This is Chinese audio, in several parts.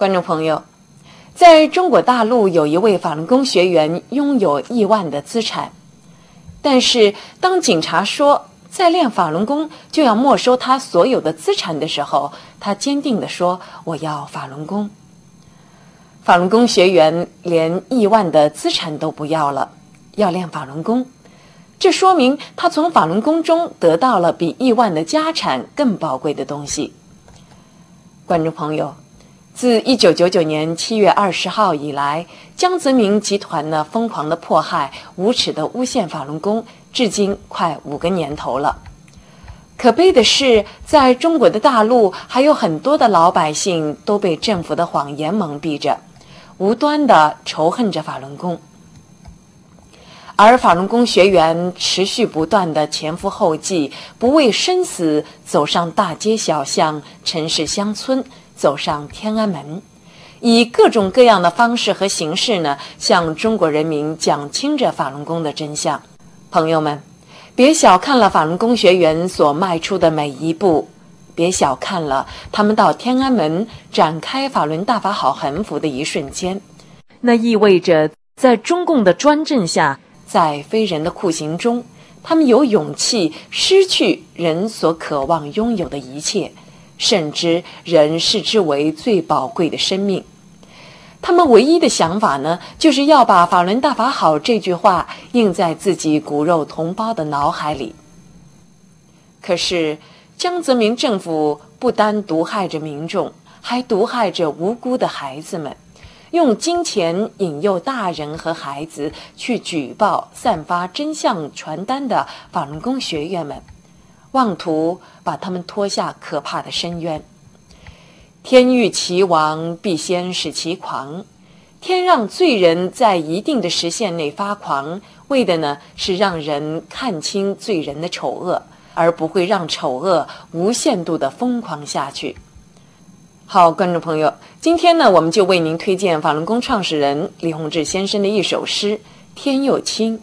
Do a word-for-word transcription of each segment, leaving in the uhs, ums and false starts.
观众朋友，在中国大陆有一位法轮功学员拥有亿万的资产，但是当警察说在练法轮功就要没收他所有的资产的时候，他坚定地说：我要法轮功。法轮功学员连亿万的资产都不要了，要练法轮功，这说明他从法轮功中得到了比亿万的家产更宝贵的东西。观众朋友，自一九九九年七月二十号以来，江泽民集团呢疯狂的迫害、无耻的诬陷法轮功，至今快五个年头了。可悲的是，在中国的大陆，还有很多的老百姓都被政府的谎言蒙蔽着，无端的仇恨着法轮功。而法轮功学员持续不断的前赴后继，不畏生死，走上大街小巷、城市乡村，走上天安门，以各种各样的方式和形式呢，向中国人民讲清着法轮功的真相。朋友们，别小看了法轮功学员所迈出的每一步，别小看了他们到天安门展开法轮大法好横幅的一瞬间，那意味着在中共的专政下，在非人的酷刑中，他们有勇气失去人所渴望拥有的一切，甚至人视之为最宝贵的生命。他们唯一的想法呢，就是要把法轮大法好这句话印在自己骨肉同胞的脑海里。可是江泽民政府不单毒害着民众，还毒害着无辜的孩子们，用金钱引诱大人和孩子去举报散发真相传单的法轮功学员们，妄图把他们拖下可怕的深渊。天欲其亡，必先使其狂。天让罪人在一定的时限内发狂，为的呢是让人看清罪人的丑恶，而不会让丑恶无限度的疯狂下去。好，观众朋友，今天呢，我们就为您推荐法轮功创始人李洪志先生的一首诗《天又青》。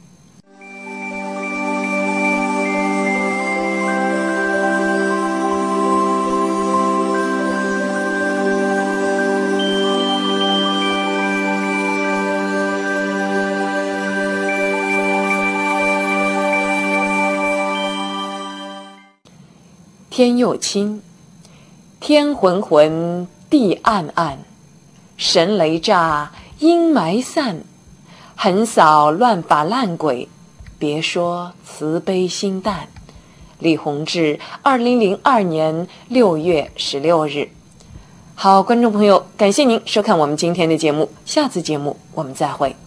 天又青，天浑浑，地暗暗，神雷炸，阴霾散，横扫乱法烂鬼，别说慈悲心淡。李洪志，二零零二年六月十六日。好，观众朋友，感谢您收看我们今天的节目，下次节目我们再会。